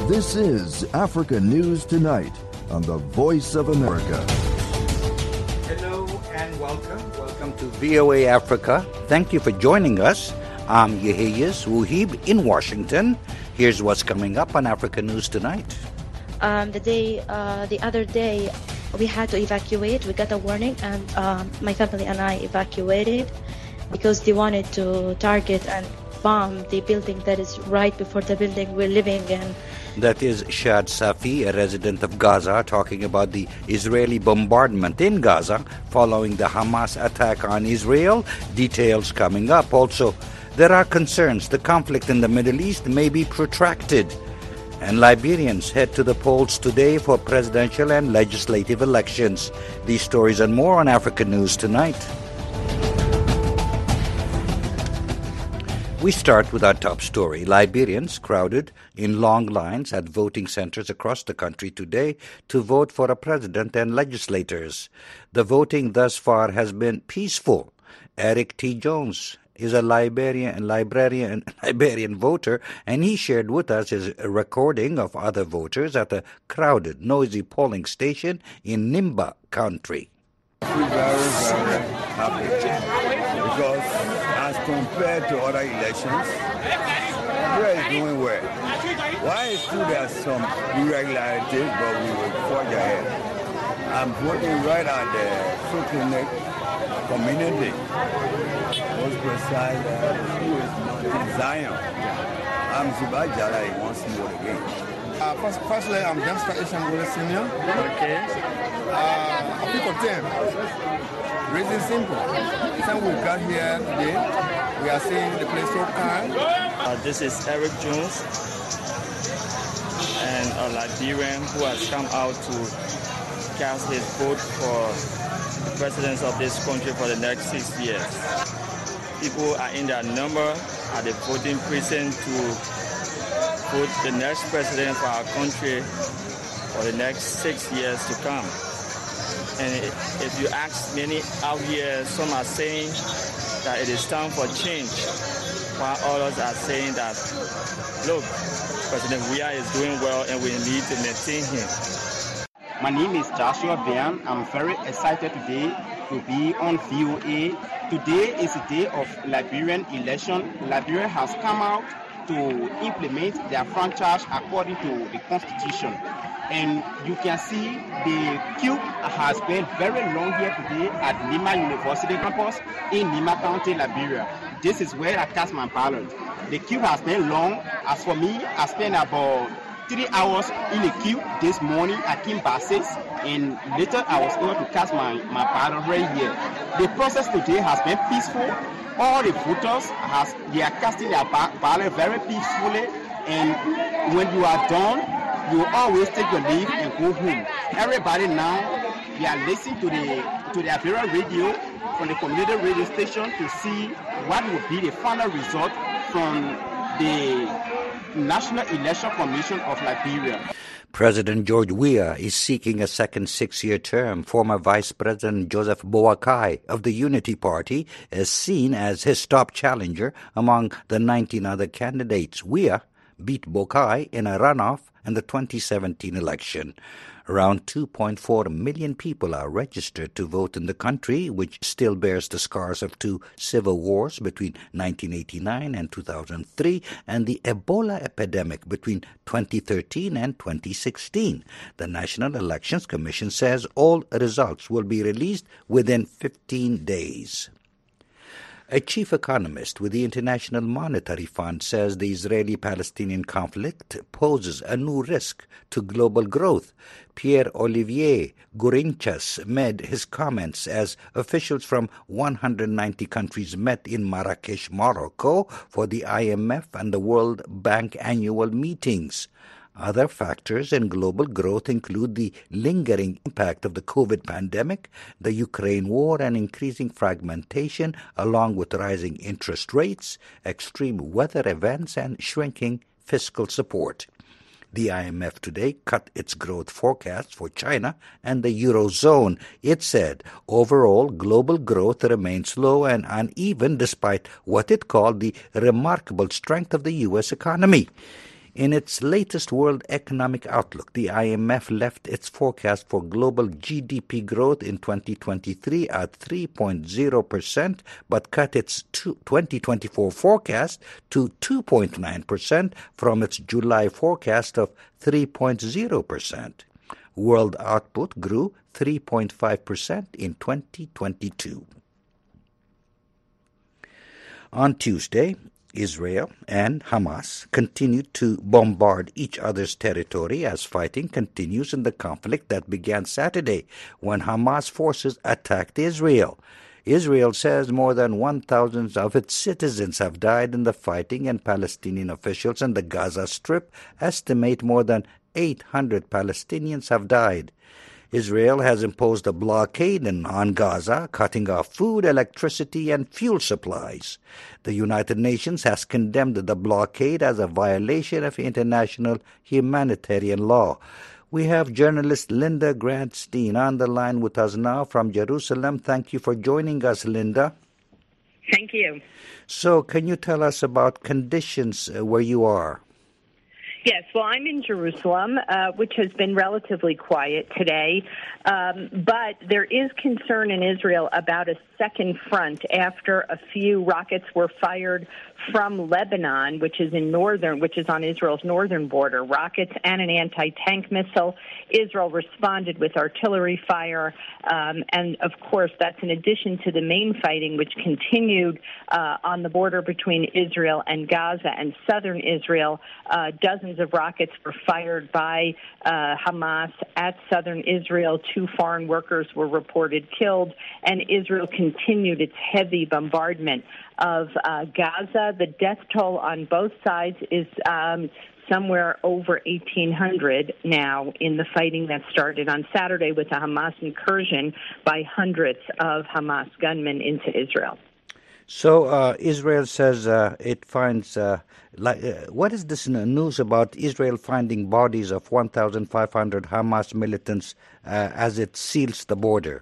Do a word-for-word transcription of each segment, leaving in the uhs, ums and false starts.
This is Africa News Tonight on the Voice of America. Hello and welcome. Welcome to V O A Africa. Thank you for joining us. I'm Yehiyas Wuhib in Washington. Here's what's coming up on Africa News Tonight. Um, the day, uh, the other day, we had to evacuate. We got a warning, and um, my family and I evacuated because they wanted to target and bomb the building that is right before the building we're living in. That is Shad Safi, a resident of Gaza, talking about the Israeli bombardment in Gaza following the Hamas attack on Israel. Details coming up. Also, there are concerns the conflict in the Middle East may be protracted. And Liberians head to the polls today for presidential and legislative elections. These stories and more on Africa News Tonight. We start with our top story. Liberians crowded in long lines at voting centers across the country today to vote for a president and legislators. The voting thus far has been peaceful. Eric T. Jones is a Liberian, Liberian, Liberian voter, and he shared with us his recording of other voters at a crowded, noisy polling station in Nimba County. Very, very happy because as compared to other elections, Nigeria is doing well. Why is true there are some irregularities, but we will forge ahead. I'm voting right at the Sukune community. Most precise, uh, Zion. I'm Zubajara once more again. Uh, first, firstly, I'm Dempster Ishangule Senior. Okay. Uh, I pick up ten. Reason simple. Since we got here today, we are seeing the place so calm. Uh, this is Eric Jones, and a Liberian who has come out to cast his vote for the president of this country for the next six years. People are in their number at the voting precinct to vote the next president for our country for the next six years to come. And if you ask many out here, some are saying that it is time for change, while others are saying that, look, President Weah is doing well and we need to maintain him. My name is Joshua Bian. I'm very excited today to be on V O A. Today is the day of Liberian election. Liberia has come out to implement their franchise according to the constitution. And you can see the queue has been very long here today at Lima University campus in Lima County, Liberia. This is where I cast my ballot. The queue has been long. As for me, I spent about three hours in the queue this morning at Kimbasis, and later I was able to cast my, my ballot right here. The process today has been peaceful. All the voters, has, they are casting their ballot very peacefully, and when you are done, you always take your leave and go home. Everybody now, they are listening to the to the Liberian radio from the community radio station to see what will be the final result from the National Election Commission of Liberia. President George Weah is seeking a second six-year term. Former Vice President Joseph Boakai of the Unity Party is seen as his top challenger among the nineteen other candidates. Weah beat Boakai in a runoff in the twenty seventeen election. Around two point four million people are registered to vote in the country, which still bears the scars of two civil wars between nineteen eighty-nine and two thousand three and the Ebola epidemic between twenty thirteen and twenty sixteen. The National Elections Commission says all results will be released within fifteen days. A chief economist with the International Monetary Fund says the Israeli-Palestinian conflict poses a new risk to global growth. Pierre-Olivier Gourinchas made his comments as officials from one hundred ninety countries met in Marrakesh, Morocco, for the I M F and the World Bank annual meetings. Other factors in global growth include the lingering impact of the COVID pandemic, the Ukraine war, and increasing fragmentation, along with rising interest rates, extreme weather events, and shrinking fiscal support. The I M F today cut its growth forecast for China and the Eurozone. It said overall global growth remains low and uneven despite what it called the remarkable strength of the U S economy. In its latest World Economic Outlook, the I M F left its forecast for global G D P growth in twenty twenty-three at three point zero percent, but cut its twenty twenty-four forecast to two point nine percent from its July forecast of three point zero percent. World output grew three point five percent in twenty twenty-two. On Tuesday, Israel and Hamas continued to bombard each other's territory as fighting continues in the conflict that began Saturday when Hamas forces attacked Israel. Israel says more than one thousand of its citizens have died in the fighting, and Palestinian officials in the Gaza Strip estimate more than eight hundred Palestinians have died. Israel has imposed a blockade on Gaza, cutting off food, electricity, and fuel supplies. The United Nations has condemned the blockade as a violation of international humanitarian law. We have journalist Linda Grantstein on the line with us now from Jerusalem. Thank you for joining us, Linda. Thank you. So, can you tell us about conditions where you are? Yes, well, I'm in Jerusalem, uh, which has been relatively quiet today, um, but there is concern in Israel about a second front after a few rockets were fired from Lebanon, which is in northern, which is on Israel's northern border. Rockets and an anti-tank missile. Israel responded with artillery fire, um, and of course, that's in addition to the main fighting, which continued uh, on the border between Israel and Gaza and southern Israel. Uh, dozens of rockets were fired by uh, Hamas at southern Israel. Two foreign workers were reported killed, and Israel continued its heavy bombardment of uh, Gaza. The death toll on both sides is um, somewhere over eighteen hundred now in the fighting that started on Saturday with a Hamas incursion by hundreds of Hamas gunmen into Israel. So uh, Israel says uh, it finds, uh, like, uh, what is this news about Israel finding bodies of one thousand five hundred Hamas militants uh, as it seals the border?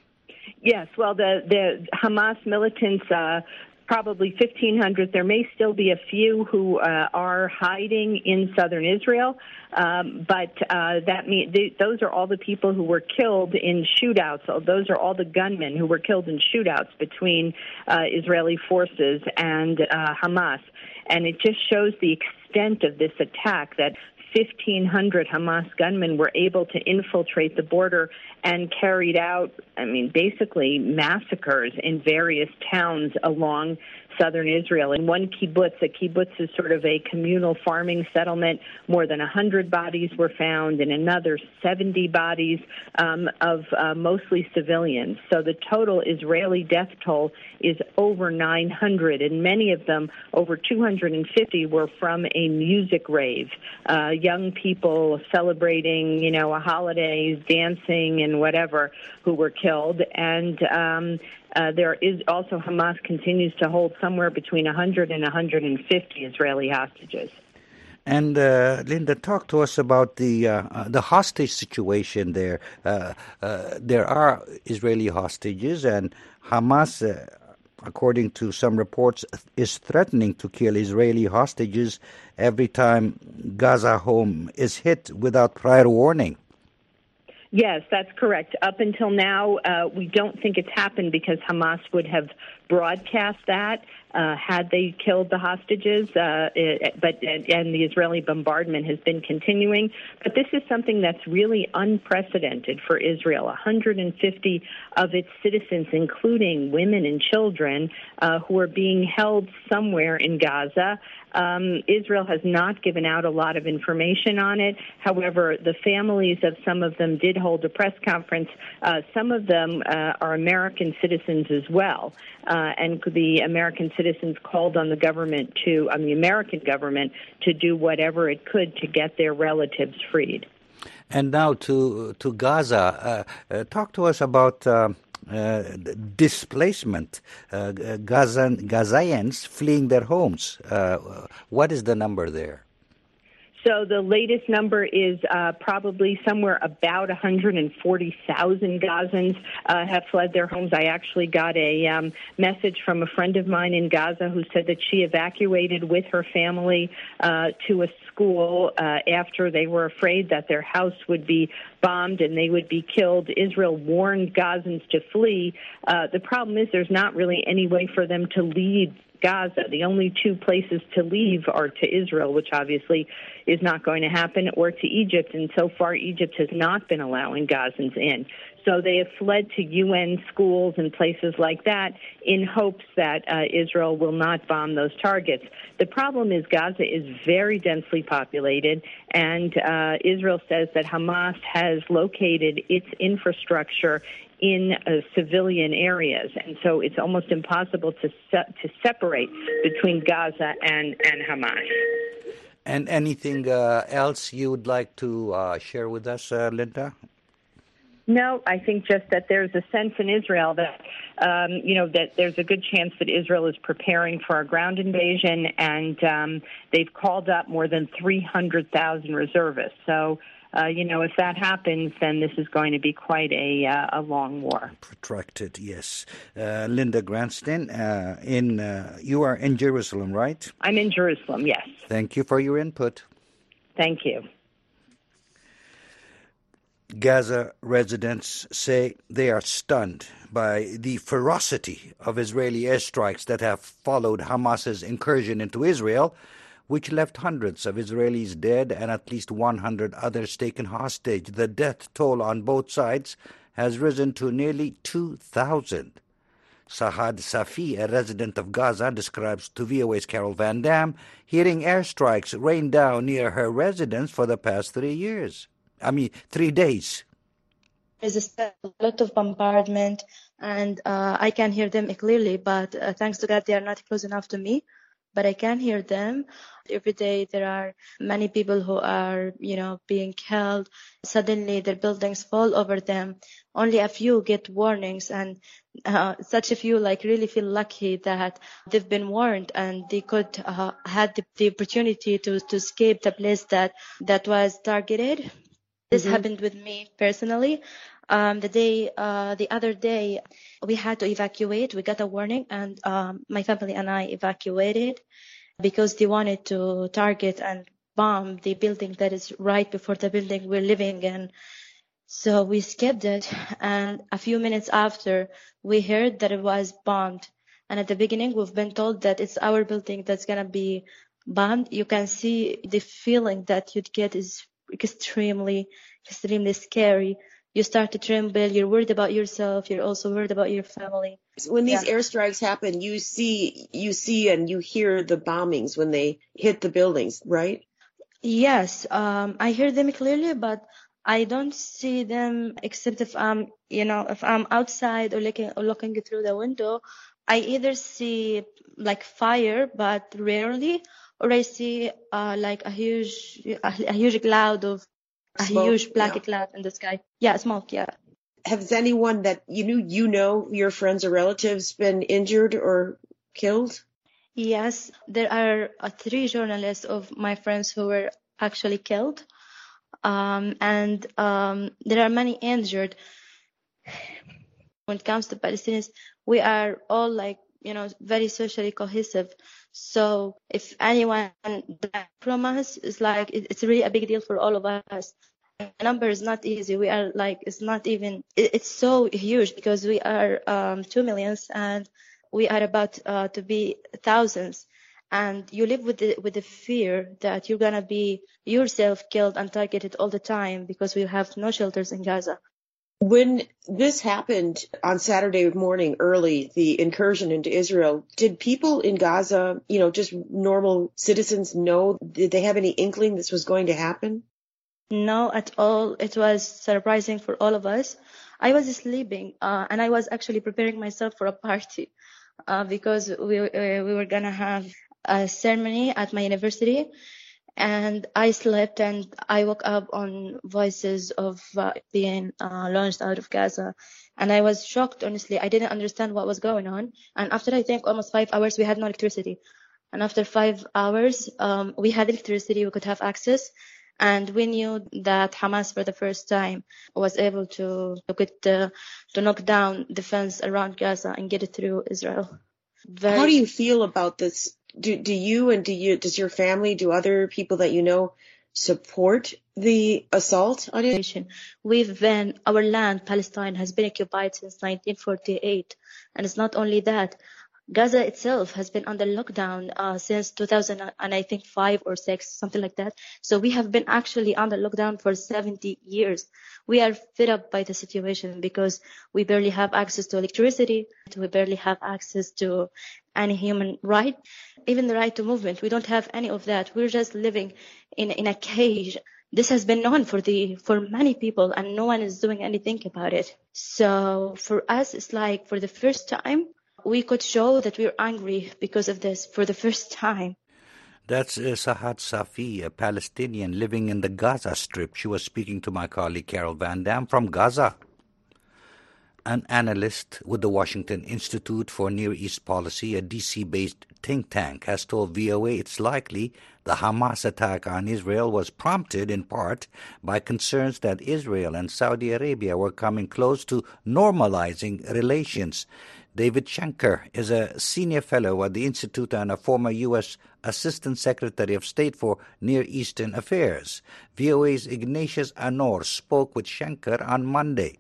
Yes, well, the, the Hamas militants, uh, probably fifteen hundred. There may still be a few who uh, are hiding in southern Israel, um, but uh, that mean, they, those are all the people who were killed in shootouts. So those are all the gunmen who were killed in shootouts between uh, Israeli forces and uh, Hamas. And it just shows the extent of this attack, that fifteen hundred Hamas gunmen were able to infiltrate the border and carried out, I mean, basically massacres in various towns along southern Israel. In one kibbutz, a kibbutz is sort of a communal farming settlement, more than one hundred bodies were found. In another, seventy bodies um, of uh, mostly civilians. So the total Israeli death toll is over nine hundred, and many of them, over two hundred fifty, were from a music rave. Uh, young people celebrating, you know, a holiday, dancing and whatever, who were killed. And um, uh, there is also, Hamas continues to hold somewhere between one hundred and one hundred fifty Israeli hostages. And uh, Linda, talk to us about the uh, uh, the hostage situation there. Uh, uh, there are Israeli hostages, and Hamas, uh, according to some reports, is threatening to kill Israeli hostages every time Gaza home is hit without prior warning. Yes, that's correct. Up until now, uh, we don't think it's happened because Hamas would have broadcast that uh, had they killed the hostages. Uh, it, but and the Israeli bombardment has been continuing. But this is something that's really unprecedented for Israel. one hundred fifty of its citizens, including women and children, uh, who are being held somewhere in Gaza. Um, Israel has not given out a lot of information on it. However, the families of some of them did hold a press conference. Uh, some of them uh, are American citizens as well. Uh, and the American citizens called on the government to, on the American government, to do whatever it could to get their relatives freed. And now to to Gaza. Uh, uh, talk to us about Uh... Uh, displacement, uh, Gazan, Gazans fleeing their homes. Uh, what is the number there? So the latest number is uh, probably somewhere about one hundred forty thousand Gazans uh, have fled their homes. I actually got a um, message from a friend of mine in Gaza who said that she evacuated with her family uh, to a school uh, after they were afraid that their house would be bombed and they would be killed. Israel warned Gazans to flee. Uh, the problem is there's not really any way for them to leave Gaza. The only two places to leave are to Israel, which obviously is not going to happen, or to Egypt. And so far, Egypt has not been allowing Gazans in. So they have fled to U N schools and places like that in hopes that uh, Israel will not bomb those targets. The problem is Gaza is very densely populated, and uh, Israel says that Hamas has located its infrastructure in uh, civilian areas, and so it's almost impossible to se- to separate between Gaza and, and Hamas. And anything uh, else you would like to uh, share with us, uh, Linda? No, I think just that there's a sense in Israel that, um, you know, that there's a good chance that Israel is preparing for a ground invasion, and um, they've called up more than three hundred thousand reservists. So, uh, you know, if that happens, then this is going to be quite a uh, a long war. Protracted, yes. Uh, Linda Granstein, uh, in uh, you are in Jerusalem, right? I'm in Jerusalem, yes. Thank you for your input. Thank you. Gaza residents say they are stunned by the ferocity of Israeli airstrikes that have followed Hamas's incursion into Israel, which left hundreds of Israelis dead and at least one hundred others taken hostage. The death toll on both sides has risen to nearly two thousand. Sahad Safi, a resident of Gaza, describes to V O A's Carol Van Dam hearing airstrikes rain down near her residence for the past three years. I mean, three days. There's a lot of bombardment, and uh, I can hear them clearly, but uh, thanks to God, they are not close enough to me. But I can hear them. Every day there are many people who are, you know, being killed. Suddenly their buildings fall over them. Only a few get warnings, and uh, such a few like really feel lucky that they've been warned and they could uh, had the, the opportunity to, to escape the place that, that was targeted. This mm-hmm. happened with me personally. Um, the day, uh, the other day, we had to evacuate. We got a warning, and um, my family and I evacuated because they wanted to target and bomb the building that is right before the building we're living in. So we escaped it, and a few minutes after, we heard that it was bombed. And at the beginning, we've been told that it's our building that's gonna be bombed. You can see the feeling that you'd get is extremely, extremely scary. You start to tremble. You're worried about yourself. You're also worried about your family. When these yeah. airstrikes happen, you see, you see, and you hear the bombings when they hit the buildings, right? Yes, um, I hear them clearly, but I don't see them except if I'm, you know, if I'm outside or looking or looking through the window. I either see like fire, but rarely, or I see uh, like a huge, a, a huge cloud of a smoke, huge black yeah. cloud in the sky. Yeah, smoke. Yeah. Has anyone that you knew, you know, your friends or relatives been injured or killed? Yes, there are uh, three journalists of my friends who were actually killed, um, and um, there are many injured. When it comes to Palestinians, we are all like, you know, very socially cohesive. So if anyone died from us, it's like, it's really a big deal for all of us. The number is not easy. We are like, it's not even, it's so huge because we are um, two millions and we are about uh, to be thousands. And you live with the, with the fear that you're going to be yourself killed and targeted all the time because we have no shelters in Gaza. When this happened on Saturday morning early, the incursion into Israel, did people in Gaza, you know, just normal citizens know, did they have any inkling this was going to happen? No, at all. It was surprising for all of us. I was sleeping uh, and I was actually preparing myself for a party uh, because we, uh, we were going to have a ceremony at my university. And I slept and I woke up on voices of uh, being uh, launched out of Gaza. And I was shocked, honestly. I didn't understand what was going on. And after, I think, almost five hours, we had no electricity. And after five hours, um, we had electricity, we could have access. And we knew that Hamas, for the first time, was able to to, get, uh, to knock down the fence around Gaza and get it through Israel. Very How do you feel about this? Do do you and do you does your family, do other people that you know support the assault on it? We've been, our land, Palestine, has been occupied since nineteen forty-eight. And it's not only that. Gaza itself has been under lockdown uh, since two thousand and I think five or six, something like that. So we have been actually under lockdown for seventy years. We are fed up by the situation because we barely have access to electricity. We barely have access to any human right, even the right to movement. We don't have any of that. We're just living in in a cage. This has been known for the for many people, and no one is doing anything about it. So for us, it's like for the first time, we could show that we're angry because of this for the first time. That's uh, Sahad Safi, a Palestinian living in the Gaza Strip. She was speaking to my colleague Carol Van Dam from Gaza. An analyst with the Washington Institute for Near East Policy, a D C-based think tank, has told V O A it's likely the Hamas attack on Israel was prompted in part by concerns that Israel and Saudi Arabia were coming close to normalizing relations. David Shenker is a senior fellow at the Institute and a former U S Assistant Secretary of State for Near Eastern Affairs. V O A's Ignatius Anor spoke with Shenker on Monday.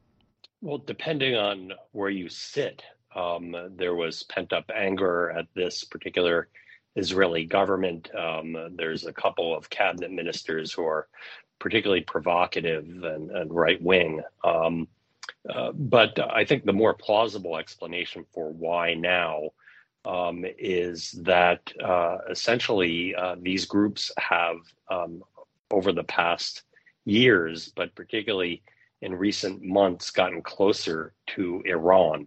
Well, depending on where you sit, um, there was pent-up anger at this particular Israeli government. Um, there's a couple of cabinet ministers who are particularly provocative and, and right-wing. Um, uh, but I think the more plausible explanation for why now um, is that uh, essentially uh, these groups have, um, over the past years, but particularly in recent months, gotten closer to Iran.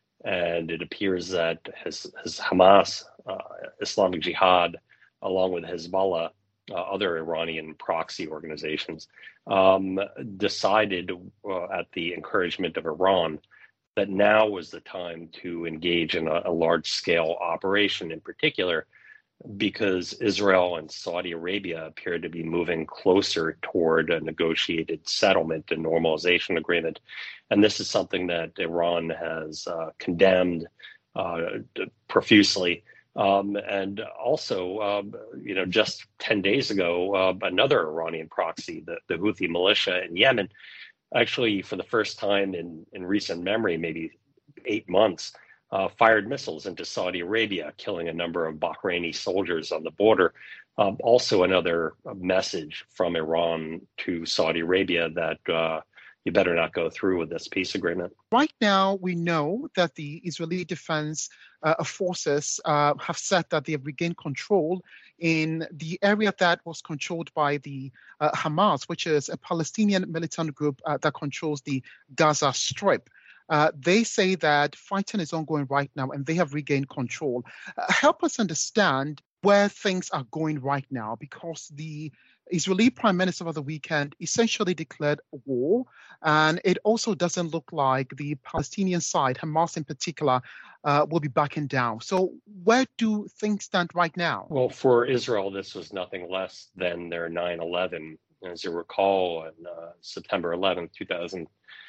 And it appears that his, his Hamas, uh, Islamic Jihad, along with Hezbollah, uh, other Iranian proxy organizations, um, decided uh, at the encouragement of Iran that now was the time to engage in a, a large-scale operation, in particular because Israel and Saudi Arabia appear to be moving closer toward a negotiated settlement and normalization agreement. And this is something that Iran has uh, condemned uh, profusely. Um, and also, uh, you know, just ten days ago, uh, another Iranian proxy, the, the Houthi militia in Yemen, actually for the first time in, in recent memory, maybe eight months, Uh, fired missiles into Saudi Arabia, killing a number of Bahraini soldiers on the border. Um, also another message from Iran to Saudi Arabia that uh, you better not go through with this peace agreement. Right now, we know that the Israeli Defense uh, Forces uh, have said that they have regained control in the area that was controlled by the uh, Hamas, which is a Palestinian militant group uh, that controls the Gaza Strip. Uh, they say that fighting is ongoing right now and they have regained control. Uh, help us understand where things are going right now, because the Israeli Prime Minister over the weekend essentially declared war, and it also doesn't look like the Palestinian side, Hamas in particular, uh, will be backing down. So where do things stand right now? Well, for Israel, this was nothing less than their nine eleven. As you recall, on uh, September eleventh, two thousand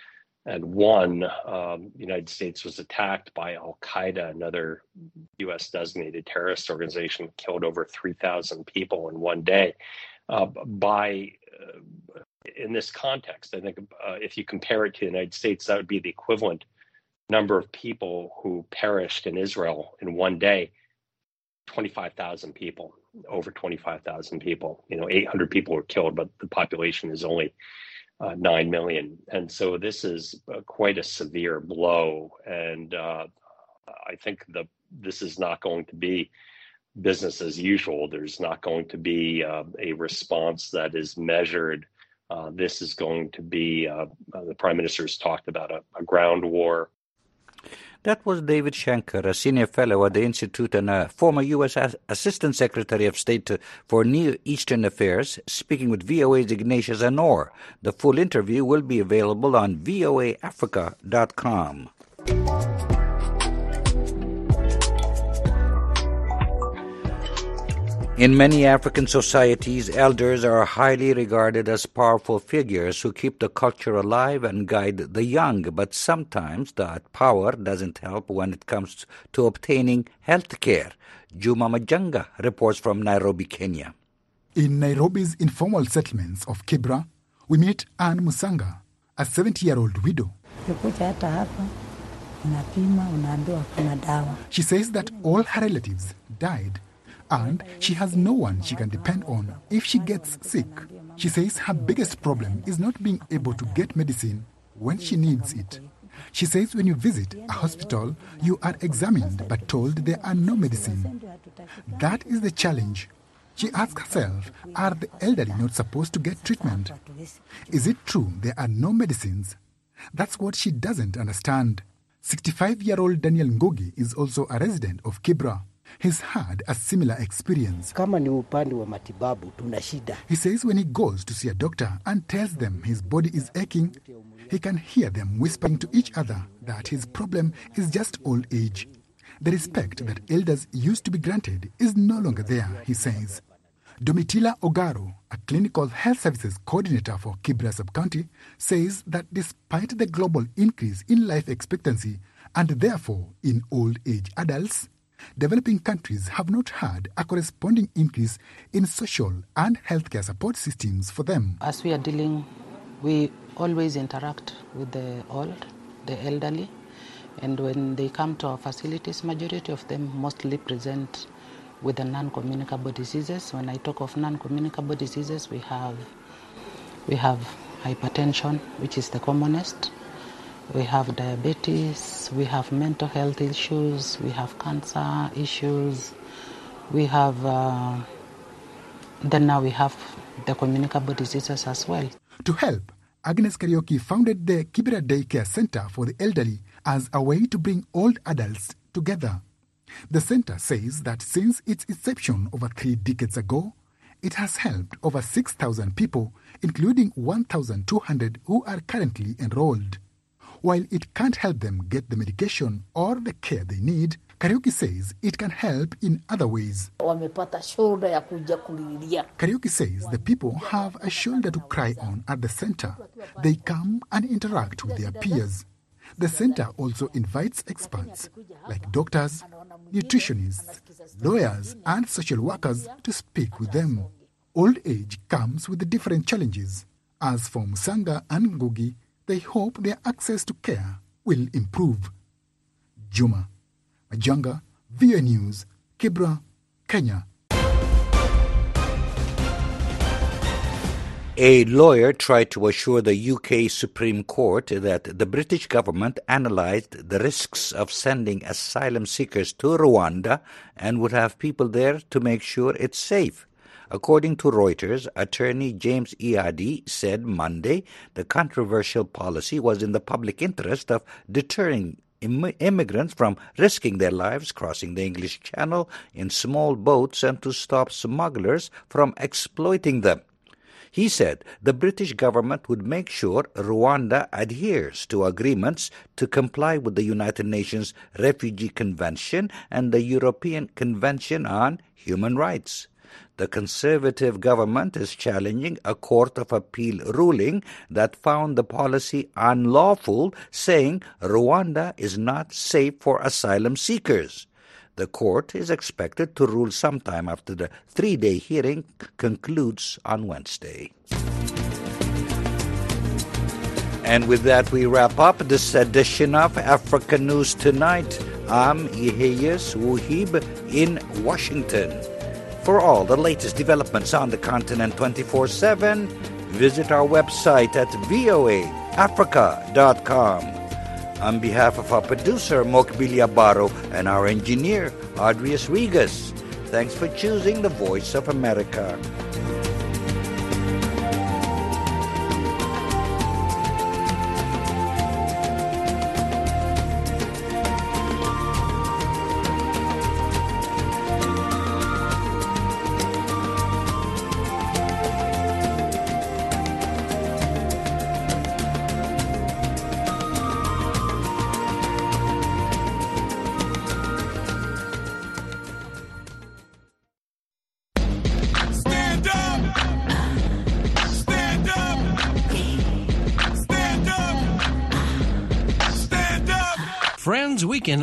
one, um, the United States was attacked by Al-Qaeda, another U S designated terrorist organization, killed over three thousand people in one day. Uh, by uh, in this context, I think uh, if you compare it to the United States, that would be the equivalent number of people who perished in Israel in one day, twenty-five thousand people, over twenty-five thousand people. You know, eight hundred people were killed, but the population is only Uh, nine million. And so this is uh, quite a severe blow. And uh, I think the this is not going to be business as usual. There's not going to be uh, a response that is measured. Uh, this is going to be, uh, uh, the Prime Minister has talked about a, a ground war. That was David Shenker, a senior fellow at the Institute and a former U S Assistant Secretary of State for Near Eastern Affairs, speaking with V O A's Ignatius Anor. The full interview will be available on V O A Africa dot com. In many African societies, elders are highly regarded as powerful figures who keep the culture alive and guide the young, but sometimes that power doesn't help when it comes to obtaining health care. Juma Majanga reports from Nairobi, Kenya. In Nairobi's informal settlements of Kibra, we meet Anne Musanga, a seventy-year-old widow. She says that all her relatives died and she has no one she can depend on if she gets sick. She says her biggest problem is not being able to get medicine when she needs it. She says when you visit a hospital, you are examined but told there are no medicine. That is the challenge. She asks herself, are the elderly not supposed to get treatment? Is it true there are no medicines? That's what she doesn't understand. sixty-five-year-old Daniel Ngugi is also a resident of Kibra. He's had a similar experience. He says when he goes to see a doctor and tells them his body is aching, he can hear them whispering to each other that his problem is just old age. The respect that elders used to be granted is no longer there, he says. Domitila Ogaro, a clinical health services coordinator for Kibra Sub-County, says that despite the global increase in life expectancy and therefore in old age adults, developing countries have not had a corresponding increase in social and healthcare support systems for them. As we are dealing, we always interact with the old, the elderly, and when they come to our facilities, majority of them mostly present with the non-communicable diseases. When I talk of non-communicable diseases, we have we have hypertension, which is the commonest. We have diabetes, we have mental health issues, we have cancer issues, we have, uh, then now we have the communicable diseases as well. To help, Agnes Karaoke founded the Kibra Daycare Center for the Elderly as a way to bring old adults together. The center says that since its inception over three decades ago, it has helped over six thousand people, including one thousand two hundred who are currently enrolled. While it can't help them get the medication or the care they need, Karaoke says it can help in other ways. Karaoke says the people have a shoulder to cry on at the center. They come and interact with their peers. The center also invites experts like doctors, nutritionists, lawyers, and social workers to speak with them. Old age comes with different challenges. As for Musanga and Ngugi, they hope their access to care will improve. Juma Majanga, V O A News, Kibra, Kenya. A lawyer tried to assure the U K Supreme Court that the British government analysed the risks of sending asylum seekers to Rwanda and would have people there to make sure it's safe. According to Reuters, attorney James Iadi said Monday the controversial policy was in the public interest of deterring Im- immigrants from risking their lives crossing the English Channel in small boats and to stop smugglers from exploiting them. He said the British government would make sure Rwanda adheres to agreements to comply with the United Nations Refugee Convention and the European Convention on Human Rights. The Conservative government is challenging a Court of Appeal ruling that found the policy unlawful, saying Rwanda is not safe for asylum seekers. The court is expected to rule sometime after the three-day hearing concludes on Wednesday. And with that, we wrap up this edition of Africa News Tonight. I'm Iheyes Wuhib in Washington. For all the latest developments on the continent twenty-four seven, visit our website at voa africa dot com. On behalf of our producer, Mokbilia Baro, and our engineer, Adrius Regas, thanks for choosing the Voice of America. friends, we can